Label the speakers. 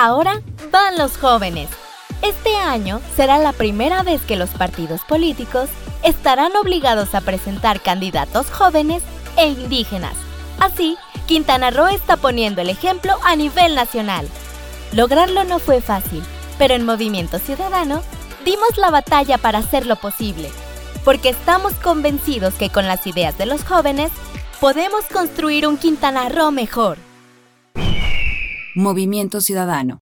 Speaker 1: Ahora van los jóvenes. Este año será la primera vez que los partidos políticos estarán obligados a presentar candidatos jóvenes e indígenas. Así, Quintana Roo está poniendo el ejemplo a nivel nacional. Lograrlo no fue fácil, pero en Movimiento Ciudadano dimos la batalla para hacerlo posible, porque estamos convencidos que con las ideas de los jóvenes podemos construir un Quintana Roo mejor.
Speaker 2: Movimiento Ciudadano.